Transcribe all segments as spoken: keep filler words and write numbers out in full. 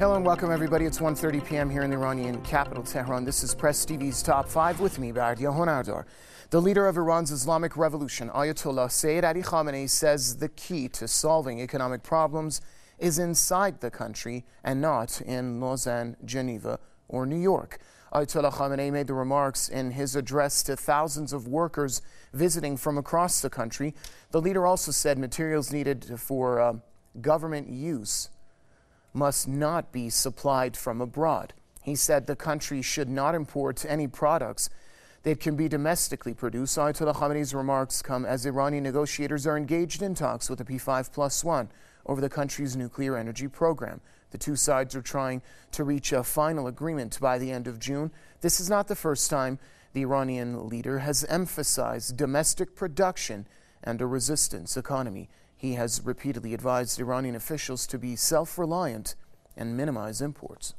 Hello and welcome everybody. It's one thirty p m here in the Iranian capital, Tehran. This is Press T V's Top five with me, Bardya Honardar. The leader of Iran's Islamic Revolution, Ayatollah Sayyid Ali Khamenei, says the key to solving economic problems is inside the country and not in Lausanne, Geneva, or New York. Ayatollah Khamenei made the remarks in his address to thousands of workers visiting from across the country. The leader also said materials needed for uh, government use must not be supplied from abroad. He said the country should not import any products that can be domestically produced. Ayatollah Khamenei's remarks come as Iranian negotiators are engaged in talks with the P five plus one over the country's nuclear energy program. The two sides are trying to reach a final agreement by the end of June. This is not the first time the Iranian leader has emphasized domestic production and a resistance economy. He has repeatedly advised Iranian officials to be self-reliant and minimize imports.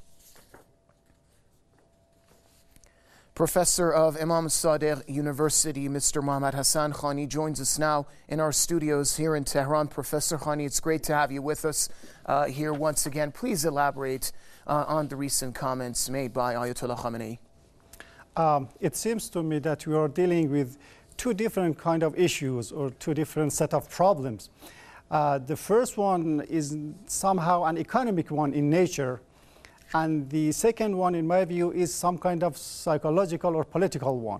Professor of Imam Sadiq University, Mister Mohammad Hassan Khani, joins us now in our studios here in Tehran. Professor Khani, it's great to have you with us uh, here once again. Please elaborate uh, on the recent comments made by Ayatollah Khamenei. Um, it seems to me that we are dealing with two different kind of issues or two different set of problems. Uh, the first one is somehow an economic one in nature, and the second one, in my view, is some kind of psychological or political one.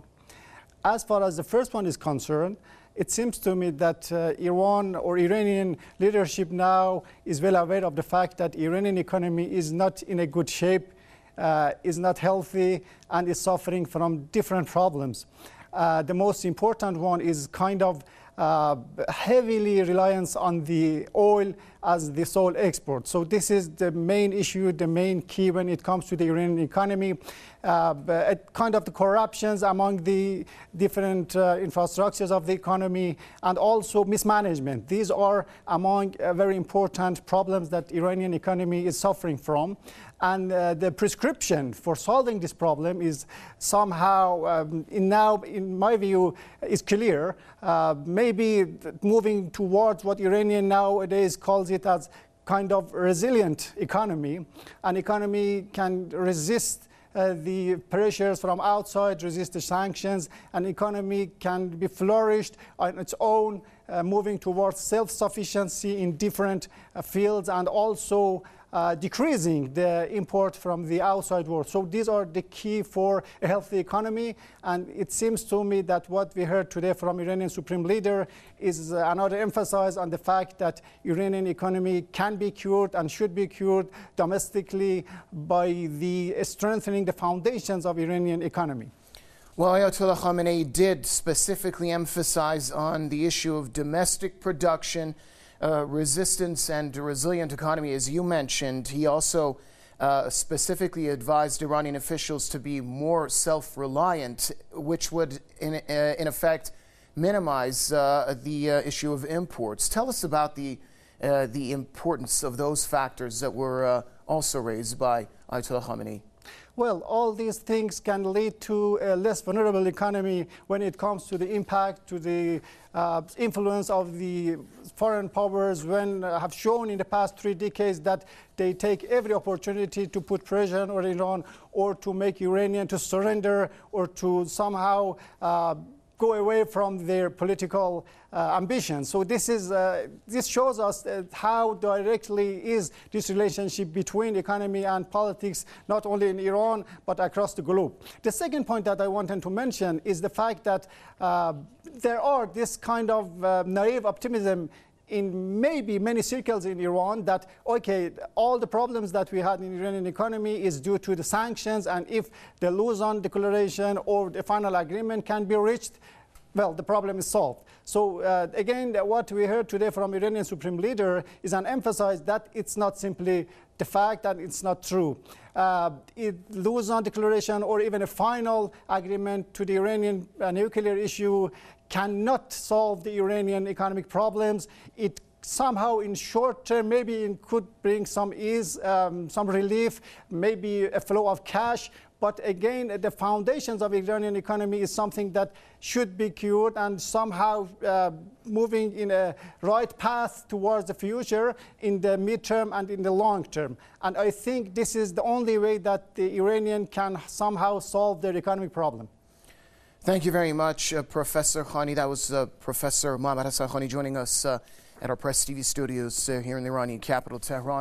As far as the first one is concerned, it seems to me that uh, Iran or Iranian leadership now is well aware of the fact that Iranian economy is not in a good shape, uh, is not healthy, and is suffering from different problems. Uh, the most important one is kind of uh, heavily reliance on the oil as the sole export. So this is the main issue, the main key when it comes to the Iranian economy. Uh, kind of the corruptions among the different uh, infrastructures of the economy, and also mismanagement. These are among uh, very important problems that Iranian economy is suffering from. And uh, the prescription for solving this problem is somehow, um, in now, in my view, is clear. Uh, maybe moving towards what Iranian nowadays calls it as kind of resilient economy. An economy can resist uh, the pressures from outside, resist the sanctions. An economy can be flourished on its own, uh, moving towards self-sufficiency in different uh, fields, and also Uh, decreasing the import from the outside world. So these are the key for a healthy economy, and it seems to me that what we heard today from Iranian Supreme Leader is uh, another emphasis on the fact that Iranian economy can be cured and should be cured domestically by the uh, strengthening the foundations of Iranian economy. Well, Ayatollah Khamenei did specifically emphasize on the issue of domestic production, Uh, resistance and a resilient economy, as you mentioned. He also uh, specifically advised Iranian officials to be more self-reliant, which would, in, uh, in effect, minimize uh, the uh, issue of imports. Tell us about the, uh, the importance of those factors that were uh, also raised by Ayatollah Khamenei. Well, all these things can lead to a less vulnerable economy when it comes to the impact, to the uh, influence of the foreign powers, when uh, have shown in the past three decades that they take every opportunity to put pressure on Iran, or to make Iranian to surrender, or to somehow uh, go away from their political uh, ambitions. So this is uh, this shows us uh, how directly is this relationship between economy and politics, not only in Iran but across the globe. The second point that I wanted to mention is the fact that uh, there are this kind of uh, naive optimism in maybe many circles in Iran that, okay, all the problems that we had in the Iranian economy is due to the sanctions, and if the Lausanne Declaration or the final agreement can be reached, well, the problem is solved. So uh, again, what we heard today from Iranian Supreme Leader is an emphasis that it's not simply the fact that it's not true. Uh, it, Lausanne Declaration or even a final agreement to the Iranian uh, nuclear issue cannot solve the Iranian economic problems. It somehow in short term maybe it could bring some ease, um, some relief, maybe a flow of cash, But again, the foundations of Iranian economy is something that should be cured and somehow uh, moving in a right path towards the future in the midterm and in the long term. And I think this is the only way that the Iranian can somehow solve their economic problem. Thank you very much, uh, Professor Khani. That was uh, Professor Mohammad Hassan Khani joining us uh, at our Press T V studios uh, here in the Iranian capital, Tehran.